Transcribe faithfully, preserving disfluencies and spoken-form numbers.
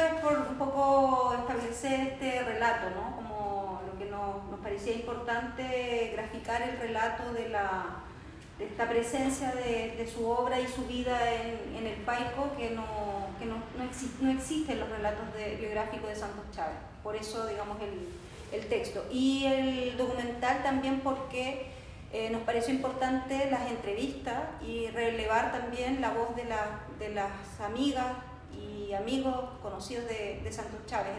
es por un poco establecer este relato, ¿no? Como lo que nos, nos parecía importante, graficar el relato de, la, de esta presencia de, de su obra y su vida en, en el Paico, que, no, que no, no, existe, no existe en los relatos de, biográficos de Santos Chávez. Por eso, digamos, el, el texto. Y el documental también porque eh, nos pareció importante las entrevistas y relevar también la voz de, la, de las amigas y amigos conocidos de, de Santos Chávez.